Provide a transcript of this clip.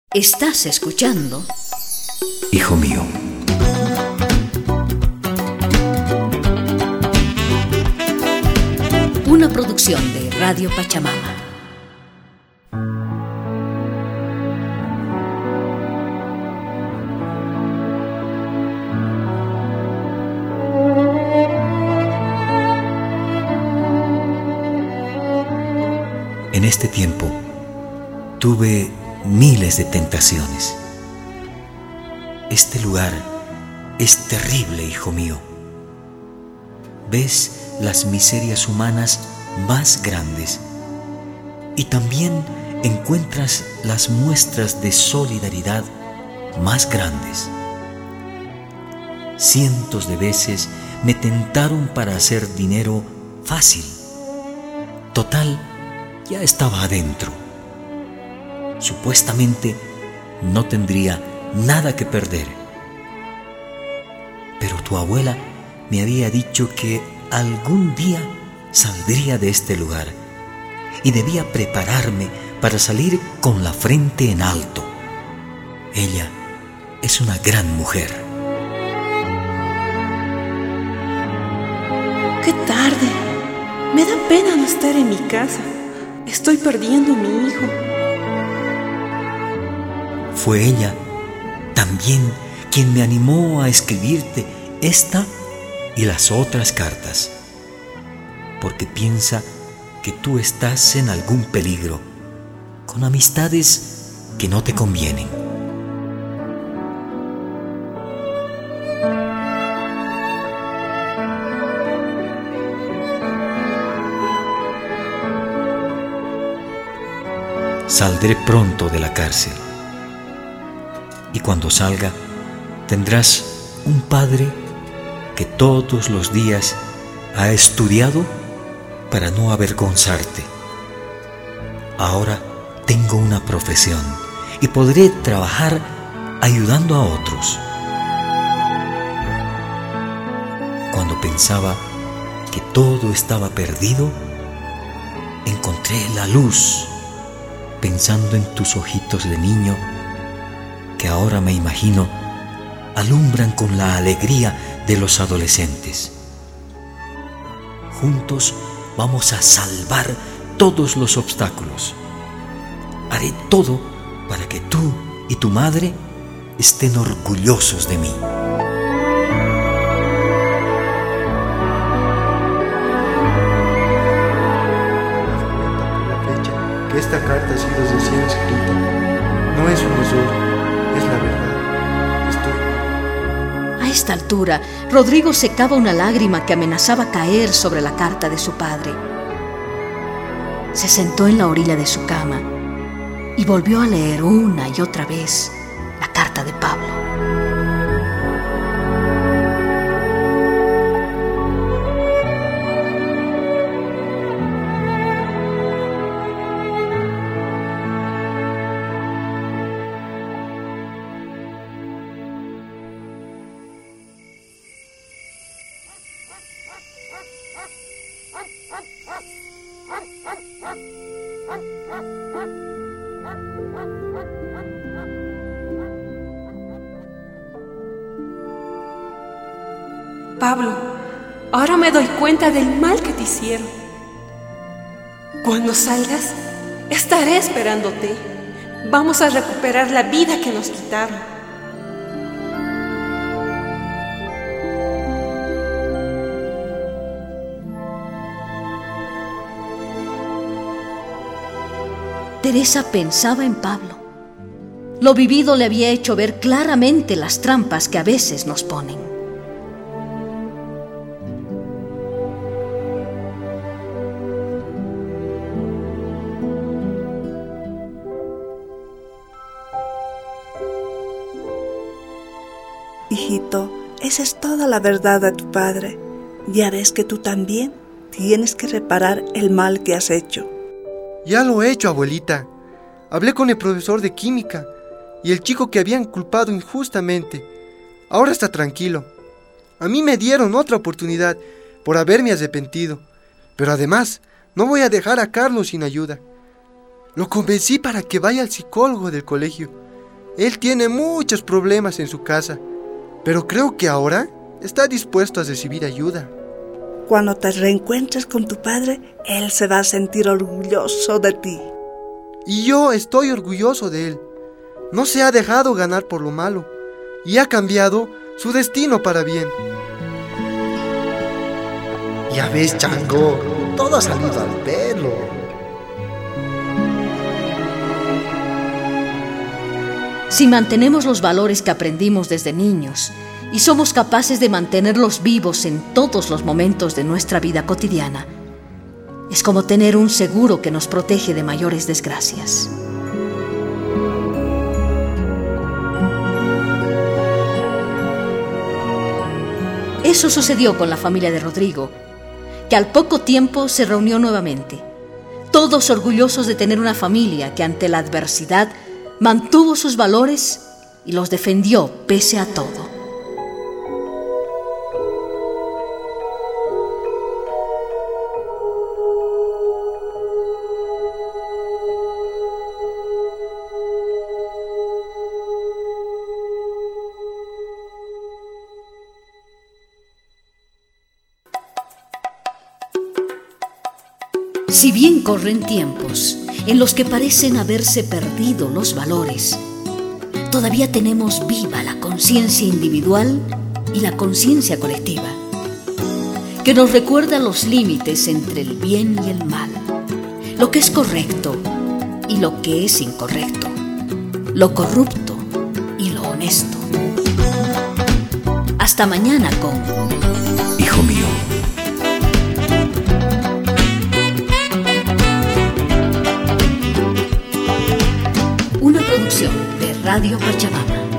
Estás escuchando Hijo mío. Una producción de Radio Pachamama. En este tiempo tuve miles de tentaciones. Este lugar es terrible, hijo mío. Ves las miserias humanas más grandes y también encuentras las muestras de solidaridad más grandes. Cientos de veces me tentaron para hacer dinero fácil. Total, ya estaba adentro. Supuestamente no tendría nada que perder. Pero tu abuela me había dicho que algún día saldría de este lugar y debía prepararme para salir con la frente en alto. Ella es una gran mujer. ¡Qué tarde! Me da pena no estar en mi casa. Estoy perdiendo a mi hijo. Fue ella también quien me animó a escribirte esta y las otras cartas, porque piensa que tú estás en algún peligro, con amistades que no te convienen. Saldré pronto de la cárcel. Y cuando salga, tendrás un padre que todos los días ha estudiado para no avergonzarte. Ahora tengo una profesión y podré trabajar ayudando a otros. Cuando pensaba que todo estaba perdido, encontré la luz pensando en tus ojitos de niño, que ahora me imagino alumbran con la alegría de los adolescentes. Juntos vamos a salvar todos los obstáculos. Haré todo para que tú y tu madre estén orgullosos de mí. Que esta carta ha sido recién escrita. No es un error, es la verdad. A esta altura, Rodrigo secaba una lágrima que amenazaba caer sobre la carta de su padre. Se sentó en la orilla de su cama y volvió a leer una y otra vez la carta de Pablo. Pablo, ahora me doy cuenta del mal que te hicieron. Cuando salgas, estaré esperándote. Vamos a recuperar la vida que nos quitaron. Teresa pensaba en Pablo. Lo vivido le había hecho ver claramente las trampas que a veces nos ponen. Hijito, esa es toda la verdad de tu padre. Ya ves que tú también tienes que reparar el mal que has hecho. Ya lo he hecho, abuelita. Hablé con el profesor de química y el chico que habían culpado injustamente. Ahora está tranquilo. A mí me dieron otra oportunidad por haberme arrepentido. Pero además, no voy a dejar a Carlos sin ayuda. Lo convencí para que vaya al psicólogo del colegio. Él tiene muchos problemas en su casa, pero creo que ahora está dispuesto a recibir ayuda. Cuando te reencuentres con tu padre, él se va a sentir orgulloso de ti. Y yo estoy orgulloso de él. No se ha dejado ganar por lo malo y ha cambiado su destino para bien. Ya ves, Chango, todo ha salido al pelo. Si mantenemos los valores que aprendimos desde niños y somos capaces de mantenerlos vivos en todos los momentos de nuestra vida cotidiana, es como tener un seguro que nos protege de mayores desgracias. Eso sucedió con la familia de Rodrigo, que al poco tiempo se reunió nuevamente, todos orgullosos de tener una familia que ante la adversidad mantuvo sus valores y los defendió pese a todo. Si bien corren tiempos en los que parecen haberse perdido los valores, todavía tenemos viva la conciencia individual y la conciencia colectiva, que nos recuerda los límites entre el bien y el mal, lo que es correcto y lo que es incorrecto, lo corrupto y lo honesto. Hasta mañana con Hijo mío. una producción de Radio Pachamama.